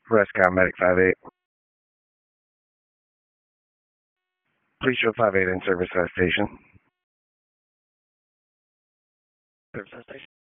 Rescue Medic 5-8. Please show 5-8 in service at station. Service at station.